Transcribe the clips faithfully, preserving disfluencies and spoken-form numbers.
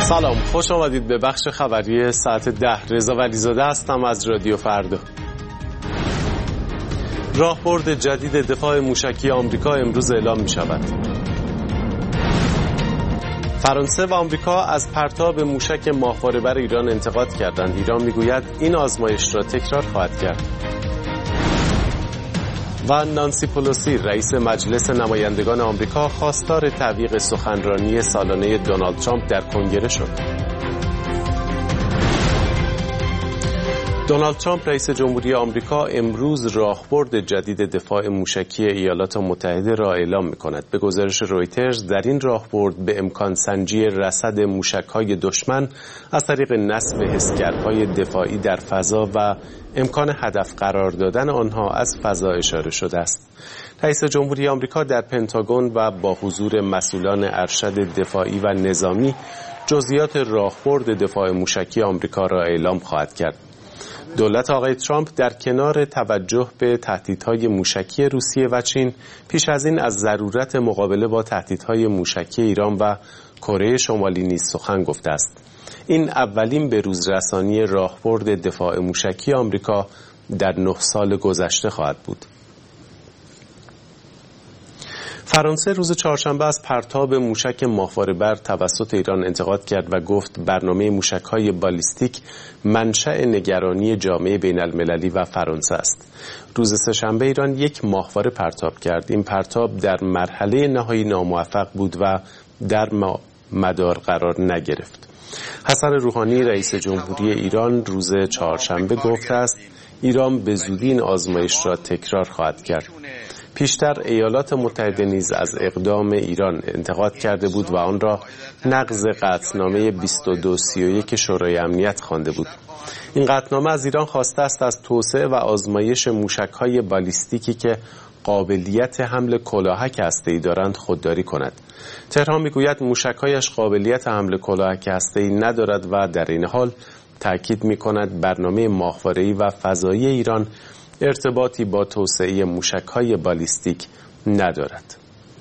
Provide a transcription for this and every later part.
سلام، خوش آمدید به بخش خبری ساعت ده. رضا ولیزاده هستم از رادیو فردا. راهبرد جدید دفاع موشکی آمریکا امروز اعلام می شود. فرانسه و آمریکا از پرتاب موشک ماهواره‌بر ایران انتقاد کردند. ایران میگوید این آزمایش را تکرار خواهد کرد. و نانسی پلوسی رئیس مجلس نمایندگان آمریکا خواستار تعویق سخنرانی سالانه دونالد ترامپ در کنگره شد. دونالد ترامپ رئیس جمهوری آمریکا امروز راهبرد جدید دفاع موشکی ایالات متحده را اعلام می‌کند. به گزارش رویترز در این راهبرد به امکان سنجی رصد موشک‌های دشمن از طریق نصب حسگرهای دفاعی در فضا و امکان هدف قرار دادن آنها از فضا اشاره شده است. رئیس جمهوری آمریکا در پنتاگون و با حضور مسئولان ارشد دفاعی و نظامی جزئیات راهبرد دفاع موشکی آمریکا را اعلام خواهد کرد. دولت آقای ترامپ در کنار توجه به تهدیدهای موشکی روسیه و چین پیش از این از ضرورت مقابله با تهدیدهای موشکی ایران و کره شمالی نیز سخن گفته است. این اولین بروز رسانی راهبرد دفاع موشکی آمریکا در نه سال گذشته خواهد بود. فرانسه روز چهارشنبه از پرتاب موشک ماهواره‌بر توسط ایران انتقاد کرد و گفت برنامه موشک‌های بالیستیک منشأ نگرانی جامعه بین‌المللی و فرانسه است. روز سه‌شنبه ایران یک ماهواره پرتاب کرد. این پرتاب در مرحله نهایی ناموفق بود و در مدار قرار نگرفت. حسن روحانی رئیس جمهوری ایران روز چهارشنبه گفته است ایران به زودی این آزمایش را تکرار خواهد کرد. پیشتر ایالات متحده نیز از اقدام ایران انتقاد کرده بود و آن را نقض قطعنامه بیست و دو سی و یک شورای امنیت خوانده بود. این قطعنامه از ایران خواسته است از توسعه و آزمایش موشک‌های بالیستیکی که قابلیت حمل کلاهک هسته‌ای دارند خودداری کند. تهران میگوید موشک‌هایش قابلیت حمل کلاهک هسته‌ای ندارد و در این حال تأکید می‌کند برنامه ماهواره‌ای و فضایی ایران ارتباطی با توسعه موشک‌های بالیستیک ندارد.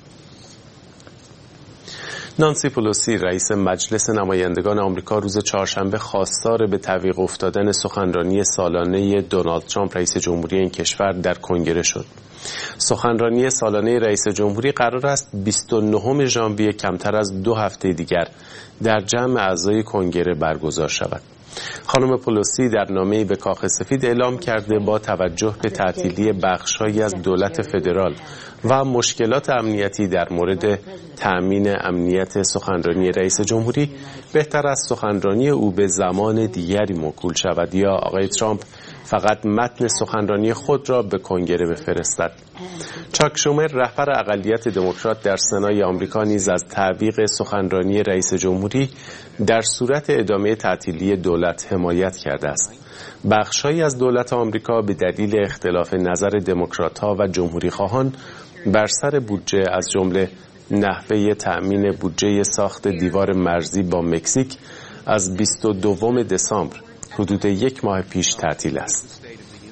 نانسی پلوسی رئیس مجلس نمایندگان آمریکا روز چهارشنبه خواستار به تعویق افتادن سخنرانی سالانه دونالد ترامپ رئیس جمهوری این کشور در کنگره شد. سخنرانی سالانه رئیس جمهوری قرار است بیست و نهم ژانویه کمتر از دو هفته دیگر در جمع اعضای کنگره برگزار شود. خانم پلوسی در نامه‌ای به کاخ سفید اعلام کرده با توجه به تعطیلی بخش‌هایی از دولت فدرال و مشکلات امنیتی در مورد تأمین امنیت سخنرانی رئیس جمهوری بهتر است سخنرانی او به زمان دیگری موکول شود یا آقای ترامپ فقط متن سخنرانی خود را به کنگره بفرستد. چاک شومر رهبر اقلیت دموکرات در سنای آمریکا نیز از تعویق سخنرانی رئیس جمهوری در صورت ادامه تعطیلی دولت حمایت کرده است. بخش‌هایی از دولت آمریکا به دلیل اختلاف نظر دموکرات‌ها و جمهوری‌خواهان بر سر بودجه از جمله نحوه تأمین بودجه ساخت دیوار مرزی با مکزیک از بیست و دوم دسامبر حدود یک ماه پیش تعطیل است.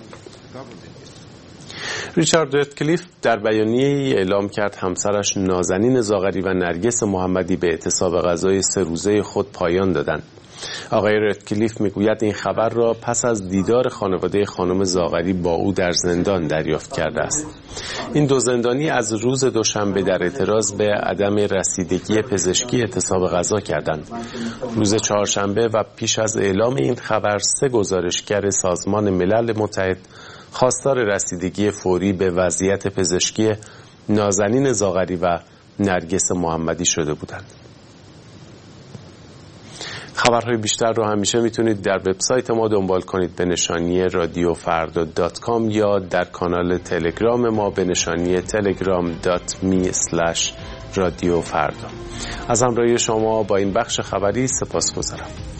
ریچارد رتکلیف در بیانیه‌ای اعلام کرد همسرش نازنین زاغری و نرگس محمدی به اعتصاب غذای سه روزه خود پایان دادند. آقای رتکلیف میگوید این خبر را پس از دیدار خانواده خانم زاغری با او در زندان دریافت کرده است. این دو زندانی از روز دوشنبه در اعتراض به عدم رسیدگی پزشکی اعتصاب غذا کردند. روز چهارشنبه و پیش از اعلام این خبر سه گزارشگر سازمان ملل متحد خواستار رسیدگی فوری به وضعیت پزشکی نازنین زاغری و نرگس محمدی شده بودند. خبرهای بیشتر رو همیشه میتونید در وبسایت ما دنبال کنید به نشانی رادیو فردا دات کام یا در کانال تلگرام ما به نشانی تلگرام دات می اسلش رادیو فردا. از همراهی شما با این بخش خبری سپاسگزارم.